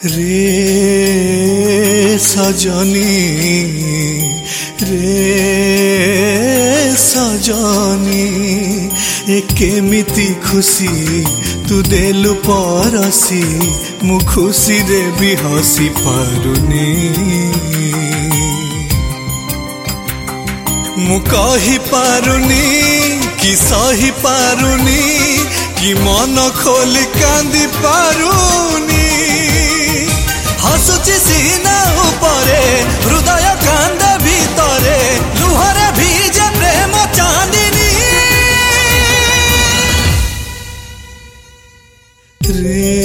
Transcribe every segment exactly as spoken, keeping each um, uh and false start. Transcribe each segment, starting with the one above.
रे सजनी रे सजनी ए केमिति खुशी तू देलु परसी मु खुशी रे भी हसी पारुनी मु कही पारुनी कि सही पारुनी कि मन खोली कांदी पारुनी हसुची सीना उपरे हृदय कांदे भीतरे लुहरे भीजे प्रेम चांदिनी रे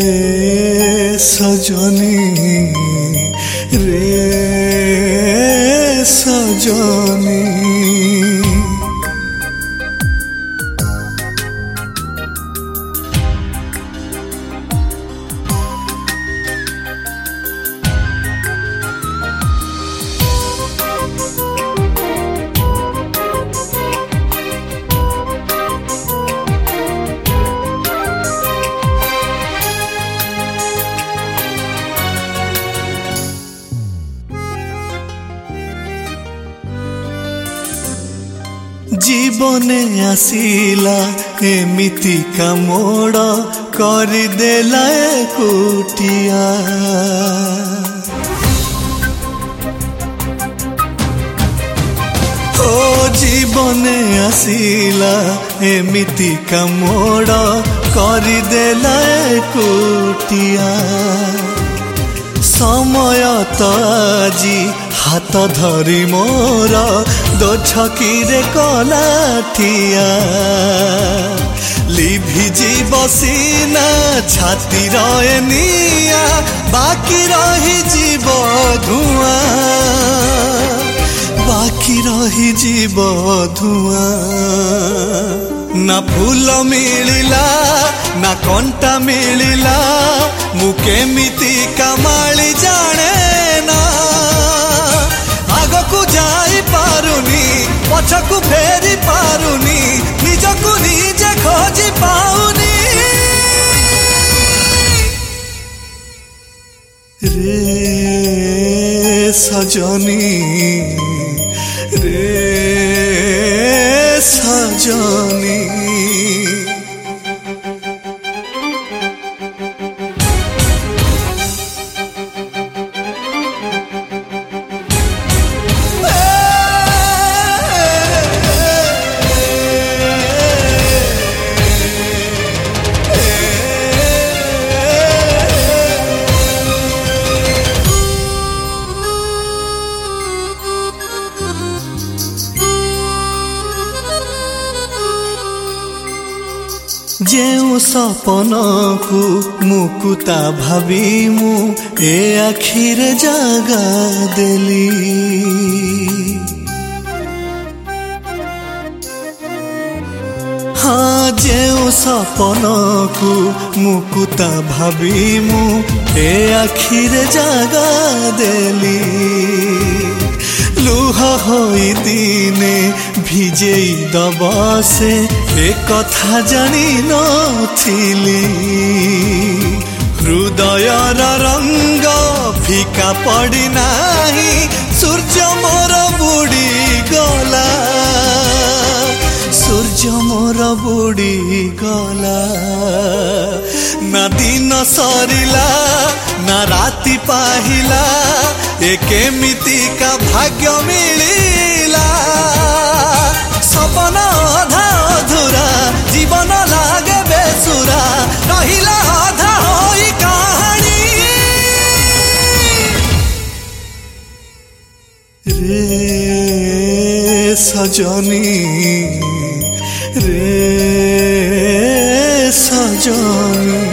सजनी रे सजनी जीवने आसिला एमिति का मोड़ करदेला एकुटिया ओ जीवने आसिला एमिति का मोड़ करदेला एकुटिया समय तो आजी हाथ धरी मोर दो छकीरे कलाठिया लिभि जीव सीना छाती रहे निया बाकी रही जीव धुआं बाकी रही जीव धुआं ना फूल मिलिला ना कंटा मिलिला मु केमिति कमाली जाने ना आगकु जाई पारुनी पछकु फेरी पारुनी निजकु निजे खोजी पाउनी रे सजनी रे सजनी जेउ सपन को मुकुता भावी मु ए आखिर जागा देली हाँ जेउ सपन को मुकुता भावी मु ए आखिर जागा देली लुह होई दिने भिजेई दबसे ए कथा जानी नथिली हृदयर रंग फिका पड़ी नाही सूर्य मोर बुड़ी गला सूर्य मोर बुड़ी गला ना दिन सरिला ना राति पाहिला ए केमिति का भाग्य मिलिला सपना अधा अधूरा जीवन लागे बेसुरा रहिला आधा होई कहानी रे सजनी रे सजनी